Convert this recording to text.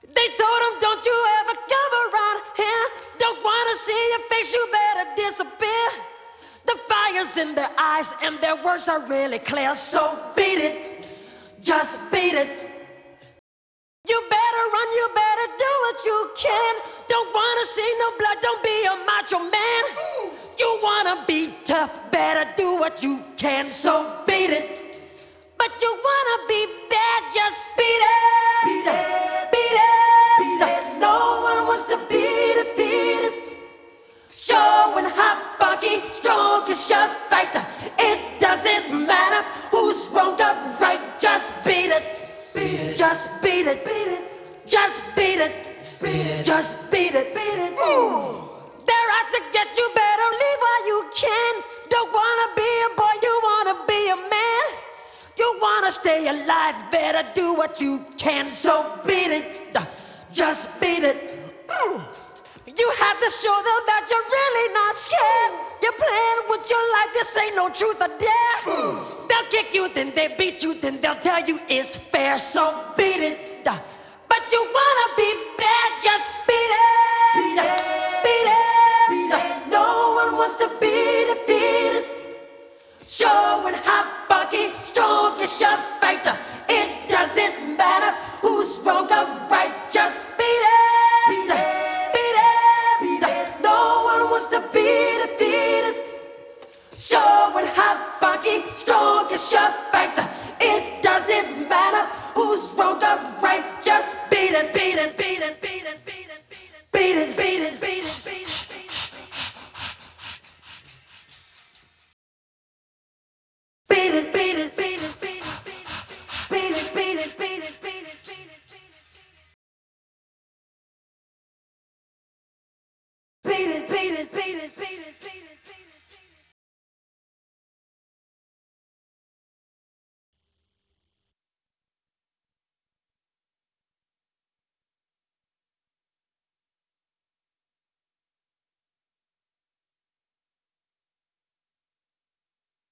They told him, don't you ever come around here. Don't wanna see your face, you better disappear. The fire's in their eyes and their words are really clear. So beat it, just beat it. You better run, you better do what you can. Don't wanna see no blood, don't be a macho man. You wanna be tough, better do what you can. So beat it. But you wanna be bad, just beat it. Beat it, beat it, beat it. No one wants to be defeated. Showing how fucking strong is your fighter. It doesn't matter who's wrong or right. Just beat it, beat it. Just beat it, beat it. Just beat it, beat it. Just beat it, beat it. Ooh. They're out to get you, better leave while you can. Don't wanna be a boy, you wanna be a man. You wanna stay alive, better do what you can. So beat it, just beat it. Ooh. You have to show them that you're really not scared. You're playing with your life, this ain't no truth or dare. They'll kick you, then they beat you, then they'll tell you it's fair. So beat it, but you wanna be bad, just beat it. Beat it, beat it, beat it. No one wants to be defeated. Showing how fucking strong is your fighter. It doesn't matter who's wrong or right, just beat it. Beat it. Showing how fucking strong is your fighter. It doesn't matter who's wrong or right.